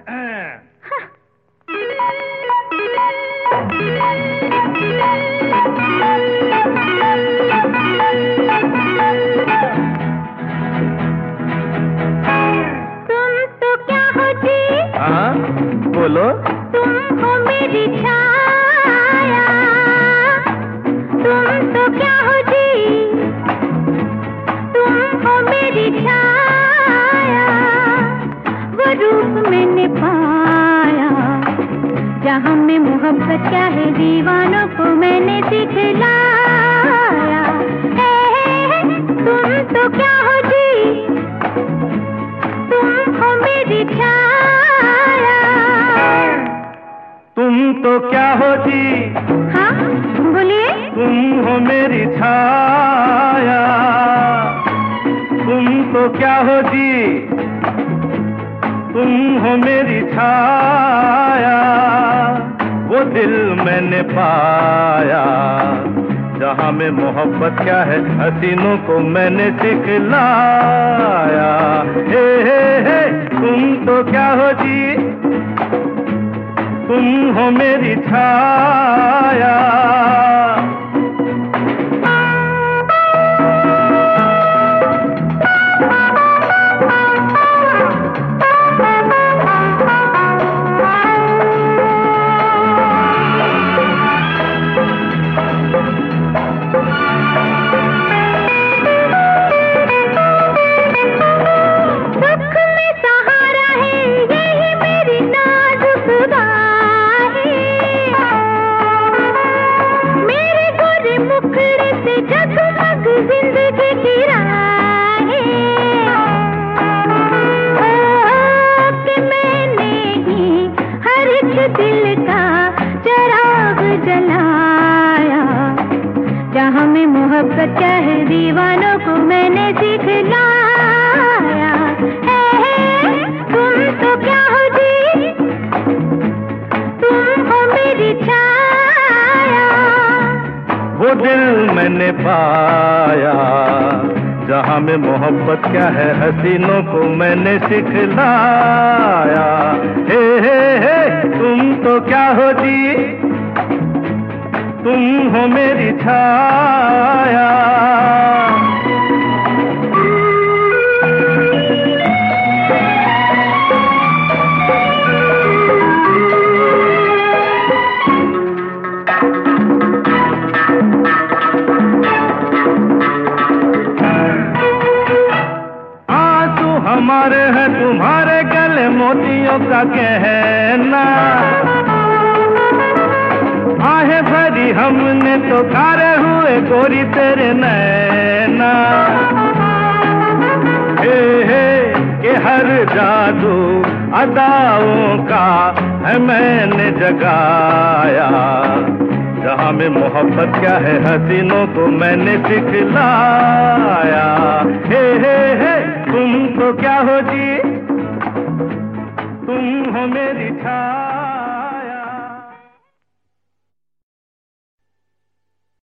बोलो। तुम हो मेरी छाया, तुम तो क्या हो जी, तुम हो मेरी छाया, वो रूप मैंने पाया, जहाँ में मोहब्बत क्या है दीवानों को मैंने दिखलाया। तुम तो क्या हो जी, तुम हो मेरी छाया। तुम तो क्या हो जी? हाँ बोलिए। तुम हो मेरी छाया, तुम तो क्या हो जी? तुम हो मेरी छाया, वो दिल मैंने पाया, जहाँ में मोहब्बत क्या है हसीनों को मैंने सिखलाया। हे तुम तो क्या हो जी? तुम हो मेरी छाया। जगमग जिंदगी की राहें, कि मैंने ही हर एक दिल का चिराग जलाया, जहाँ में मोहब्बत क्या है दीवानों को मैंने सिखलाया। तुम तो क्या हो जी, तुम हो मेरी छाया, वो दिल मैंने पाया, जहाँ में मोहब्बत क्या है हसीनों को मैंने सिखलाया। हे तुम तो क्या हो जी? तुम हो मेरी छाया। हमारे हैं तुम्हारे गले मोतियों का गहना, आहें भरी हमने तो खारे हुए गोरी तेरे नैना। हे के हर जादू अदाओं का है मैंने जगाया, जहाँ में मोहब्बत क्या है हसीनों को मैंने सिखलाया। हे तुम तो क्या हो जी? तुम हो मेरी छाया।